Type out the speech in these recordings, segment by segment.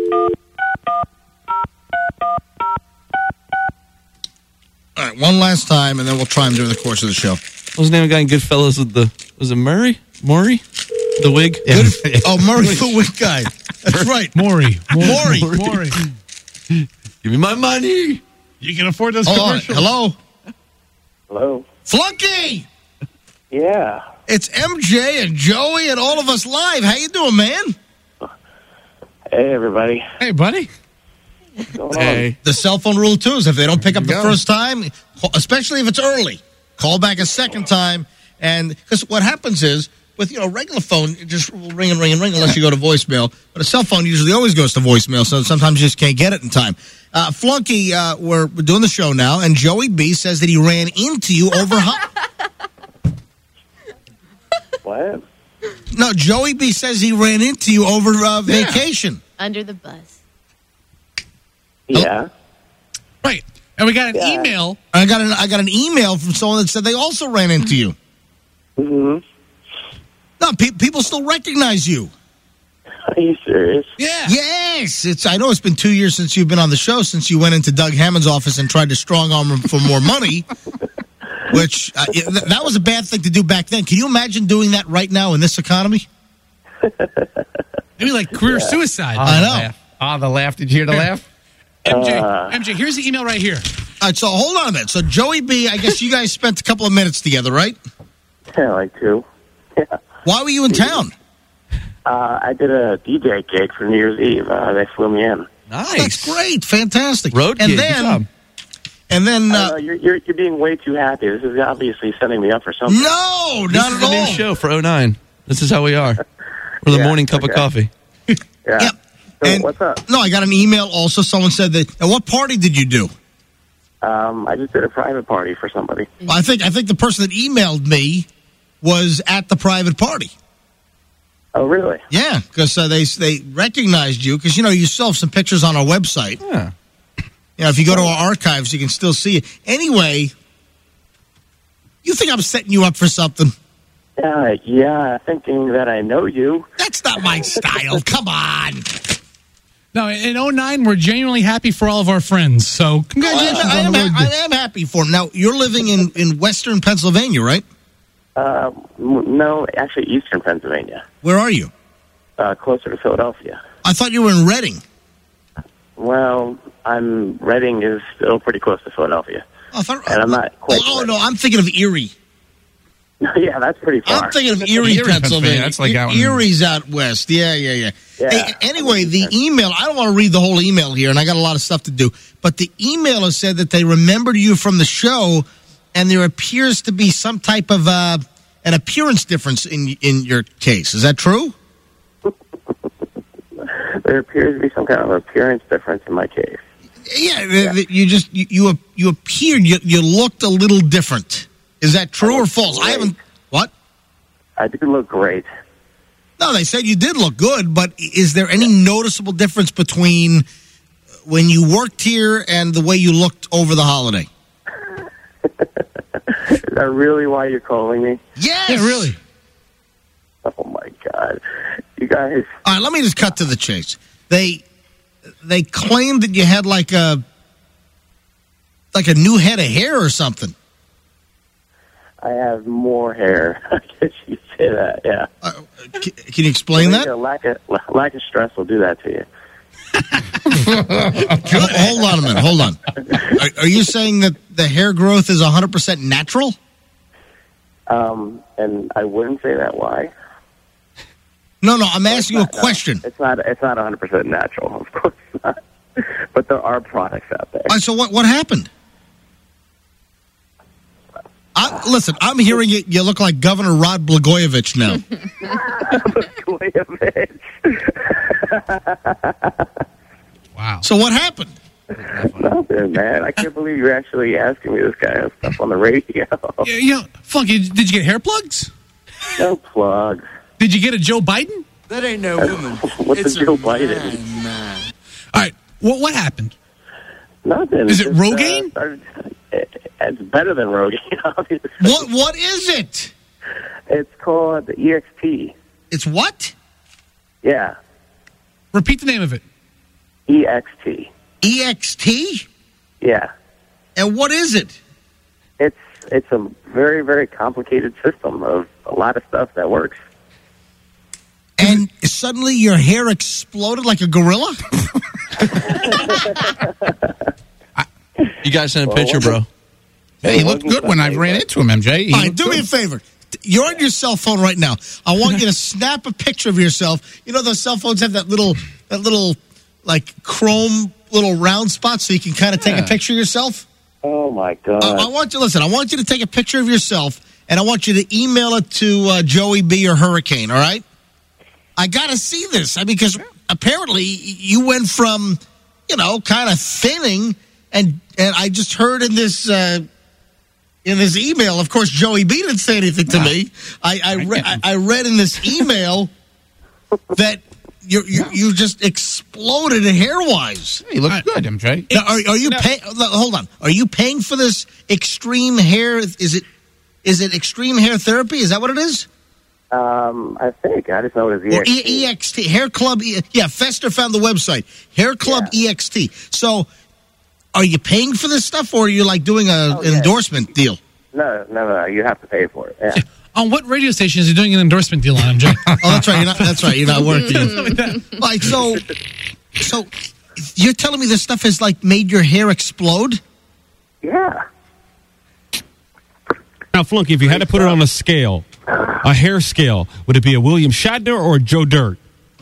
All right, one last time, and then we'll try him during the course of the show. What was the name of the guy in Goodfellas with the... Was it Murray? Maury? The wig? Yeah. Murray the wig guy. That's right. Maury. Give me my money. You can afford those Hold on. commercials. Hello? Flunky! Yeah. It's MJ and Joey and all of us live. How you doing, man? Hey, everybody. Hey, buddy. What's going Hey. The cell phone rule, too, is if they don't pick up the first time, especially if it's early, call back a second time. And because what happens is, with regular phone, it just will ring and ring and ring unless you go to voicemail. But a cell phone usually always goes to voicemail, so sometimes you just can't get it in time. Flunky, we're doing the show now, and Joey B says that he ran into you over... What? No, Joey B says he ran into you over vacation. Under the bus. Yeah. Right. And we got an email. I got an email from someone that said they also ran into you. Mm-hmm. No, people still recognize you. Are you serious? Yeah. Yes. I know it's been 2 years since you've been on the show, since you went into Doug Hammond's office and tried to strong arm him for more money, which that was a bad thing to do back then. Can you imagine doing that right now in this economy? Maybe like career suicide. I know. The laugh. Did you hear the laugh? MJ, here's the email right here. All right, so hold on a minute. So Joey B, I guess you guys spent a couple of minutes together, right? Yeah, like 2. Yeah. Why were you in town? I did a DJ gig for New Year's Eve. They flew me in. Nice. Oh, that's great. Fantastic. Road and gig. Good job. And then... you're being way too happy. This is obviously setting me up for something. No, This not is at the all. new show for 09. This is how we are. We're the morning cup of coffee. Yeah. Yep. So And- what's up? No, I got an email also. Someone said that... And what party did you do? I just did a private party for somebody. I think the person that emailed me was at the private party. Oh, really? Yeah, because they recognized you because you still have some pictures on our website. Yeah. If you go to our archives, you can still see it. Anyway, you think I'm setting you up for something? Yeah, thinking that I know you. That's not my style. Come on. No, in 09, we're genuinely happy for all of our friends. So congratulations on the road. I am happy for him. Now, you're living in western Pennsylvania, right? No, actually, eastern Pennsylvania. Where are you? Closer to Philadelphia. I thought you were in Reading. Well, Reading is still pretty close to Philadelphia. And I'm not quite... no, I'm thinking of Erie. Yeah, that's pretty far. I'm thinking of Erie, Pennsylvania. That's like out in... Erie's out west. Yeah. Yeah. Hey, anyway, the email, I don't want to read the whole email here, and I got a lot of stuff to do, but the emailer said that they remembered you from the show, and there appears to be some type of an appearance difference in your case. Is that true? There appears to be some kind of appearance difference in my case. Yeah. You appeared, you looked a little different. Is that true or false? Great. I haven't... What? I do look great. No, they said you did look good, but is there any noticeable difference between when you worked here and the way you looked over the holiday? Is that really why you're calling me? Yes! Yeah, really. Oh, my God. You guys... All right, let me just cut to the chase. They claimed that you had like a new head of hair or something. I have more hair. I guess you say that, yeah. Can you explain that? Lack of stress will do that to you. Hold on a minute. Hold on. Are you saying that the hair growth is 100% natural? And I wouldn't say that. Why? No. I'm asking you a question. No, it's not 100% natural. Of course not. But there are products out there. All right, so what happened? Listen, I'm hearing you look like Governor Rod Blagojevich now. Blagojevich. Wow. So what happened? Nothing, man. I can't believe you're actually asking me this kind of stuff on the radio. Yeah, Funky, did you get hair plugs? No plugs. Did you get a Joe Biden? That ain't no woman. What's It's a Joe a Biden? man. All right. What happened? Nothing. Is it Just, Rogaine? It's better than Rogaine, obviously. What is it? It's called EXP. It's what? Yeah. Repeat the name of it. EXT. EXT? Yeah. And what is it? It's a very, very complicated system of a lot of stuff that works. And suddenly your hair exploded like a gorilla? You guys sent a picture, bro. Hey, he looked good when I ran into him, MJ. All right, do me a favor. You're on your cell phone right now. I want you to snap a picture of yourself. You know those cell phones have that little like chrome little round spot so you can kind of take a picture of yourself? Oh, my God. I want you to take a picture of yourself, and I want you to email it to Joey B or Hurricane, all right? I got to see this. Because apparently you went from, kind of thinning, and I just heard in this email, of course, Joey B didn't say anything to me. I read in this email that you just exploded hair-wise. Hey, you look good, MJ. Now, are you paying? Hold on. Are you paying for this extreme hair? Is it extreme hair therapy? Is that what it is? I think. I just know it is EXT. EXT. Hair Club. Fester found the website. Hair Club EXT. So, are you paying for this stuff, or are you like doing an endorsement deal? No. You have to pay for it. Yeah. On what radio station is he doing an endorsement deal on, MJ? That's right. You're not working. Like so you're telling me this stuff has like made your hair explode? Yeah. Now, Flunky, if you had to put it on a scale, a hair scale, would it be a William Shatner or a Joe Dirt?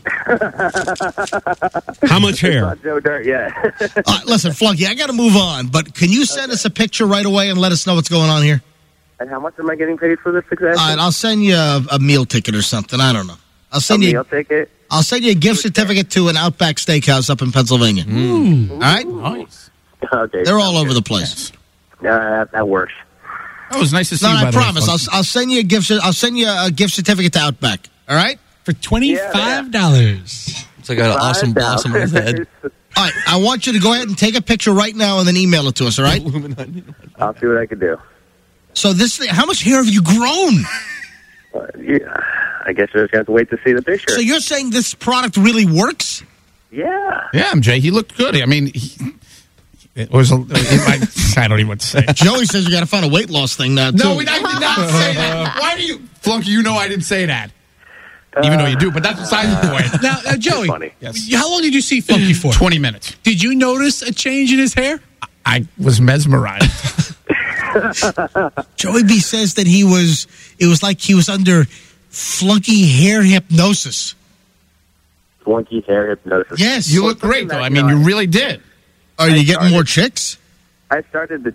How much hair? Joe Dirt, yeah. Listen, Flunky, I got to move on, but can you send us a picture right away and let us know what's going on here? And how much am I getting paid for this exactly? All right, I'll send you a meal ticket or something. I don't know. I'll send you meal ticket? I'll send you a gift certificate to an Outback Steakhouse up in Pennsylvania. All right? Nice. Okay. They're all over the place. That works. Oh, it was nice to see No, you, I by the way, promise. folks. I'll send you a gift. I'll send you a gift certificate to Outback. All right? For $25. It's like an awesome blossom on his head. All right. I want you to go ahead and take a picture right now and then email it to us. All right? I'll see what I can do. So how much hair have you grown? I guess you just have to wait to see the picture. So you're saying this product really works? Yeah. Yeah, MJ, he looked good. I mean, it was I don't even want to say. Joey says you got to find a weight loss thing now, too. No, I did not say that. Why do you... Flunky, you know I didn't say that. Even though you do, but that's beside the point. Now, Joey, funny. Yes. How long did you see Flunky for? 20 minutes. Did you notice a change in his hair? I was mesmerized. Joey B says that it was like he was under Flunky hair hypnosis. Flunky hair hypnosis. Yes. You look great, though. I mean, you really did. Are you getting more chicks? I started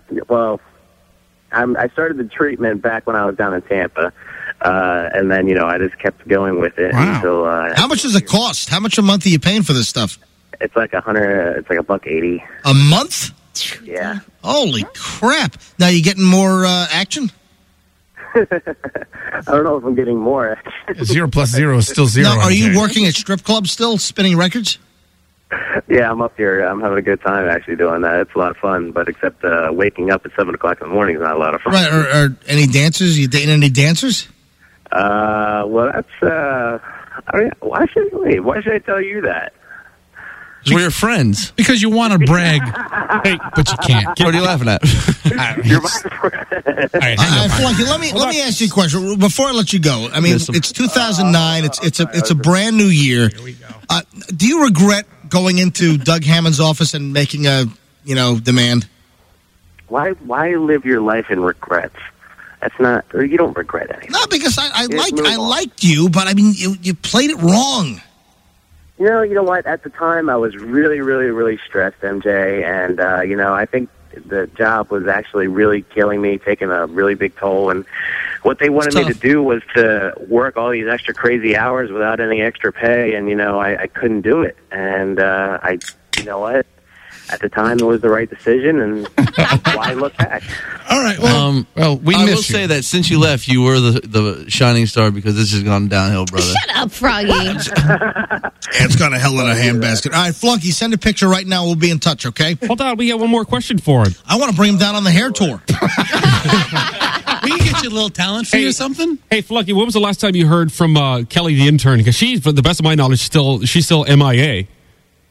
I started the treatment back when I was down in Tampa. And then, I just kept going with it until... How much does it cost? How much a month are you paying for this stuff? It's like it's like $180. A month? Yeah. Holy crap. Now you getting more action? I don't know if I'm getting more. 0 plus 0 is still 0. Now, are you MJ. working at strip clubs still, spinning records? Yeah, I'm up here. I'm having a good time actually doing that. It's a lot of fun, but except waking up at 7 o'clock in the morning is not a lot of fun. Right. Are any dancers? You dating any dancers? Well, that's... why should I tell you that? We're your friends. Because you want to brag, but you can't. What are you laughing at? You're my friend. All right, Flunky, let me ask you a question before I let you go. I mean, it's 2009. It's a brand new year. Here we go. Do you regret going into Doug Hammond's office and making a demand? Why live your life in regrets? That's not... You don't regret anything. No, because I liked you, but I mean, you played it wrong. You know what? At the time, I was really, really, really stressed, MJ, and I think the job was actually really killing me, taking a really big toll. And what they wanted me to do was to work all these extra crazy hours without any extra pay, and I couldn't do it. And you know what? At the time, it was the right decision, and why look back? All right. We I will miss you. say that since you left, you were the shining star because this has gone downhill, brother. Shut up, Froggy. It's gone to hell in a handbasket. All right, Flunky, send a picture right now. We'll be in touch, okay? Hold on, we got one more question for him. I want to bring him down on the hair tour. We can get you a little talent fee or something. Hey, Flunky, when was the last time you heard from Kelly the intern? Because she's, for the best of my knowledge, she's still MIA.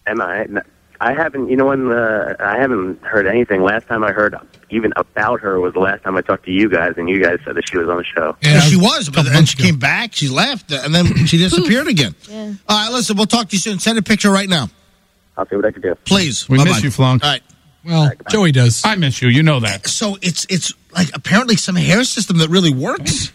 And I haven't, I haven't heard anything. Last time I heard even about her was the last time I talked to you guys, and you guys said that she was on the show. Yeah, she was, but then she came back, she left, and then she disappeared again. Yeah. All right, listen, we'll talk to you soon. Send a picture right now. I'll see what I can do. Please. We Bye-bye. miss you, Flunk. All right. Well, Joey does. I miss you. You know that. So it's like apparently some hair system that really works.